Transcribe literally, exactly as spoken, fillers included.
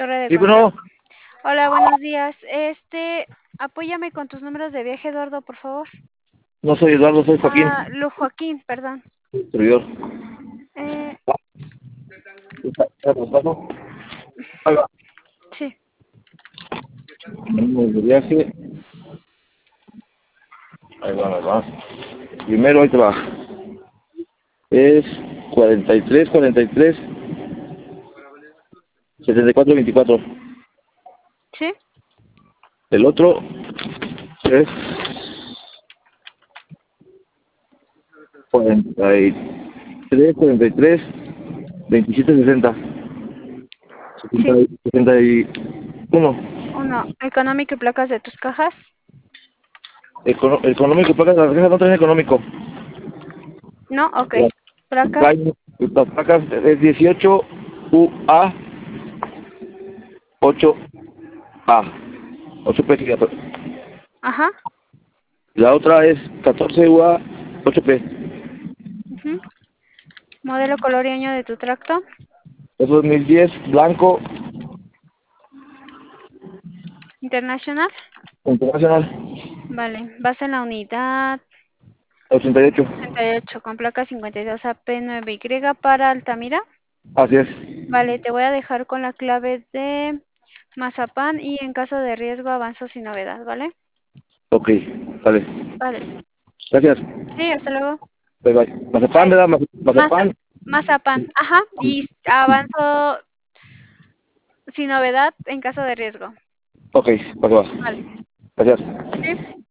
Torre de Sí, control. bueno, Hola, buenos días. Este, apóyame con tus números de viaje, Eduardo, por favor. no soy Eduardo, soy Joaquín, Ah, Lu Joaquín, perdón. servidor. Eh, ¿Está- está traspaso? Ahí va. sí, Número de viaje, ahí va, ahí va. Primero, ahí te va. Es cuarenta y tres, cuarenta y tres, setenta y cuatro, veinticuatro. sí, El otro es cuarenta y tres, cuarenta y tres, veintisiete, sesenta. sí. setenta y uno. Uno, económico y placas de tus cajas. Econo- económico, placas, la tarjeta no trae económico. No, ok. La- Placas. trae- Las placas es dieciocho U A ocho A. ocho P, fíjate. Ajá. La otra es catorce U A ocho P. Ujú. Modelo, color y año de tu tracto. Es dos mil diez, blanco, Internacional. internacional, Vale. Vas en la unidad ochenta y ocho. ochenta y ocho con placa cincuenta y dos A P nueve Y para Altamira. Así es. Vale, te voy a dejar con la clave de Mazapán y en caso de riesgo avanzo sin novedad, ¿vale? Ok, vale. Vale. Gracias. Sí, hasta luego. Bye bye. Mazapán, Bye. ¿verdad? Maz- Maza- Mazapán. Mazapán. Ajá. Y avanzo sin novedad en caso de riesgo. Ok, va que va. Vale. Gracias. Sí.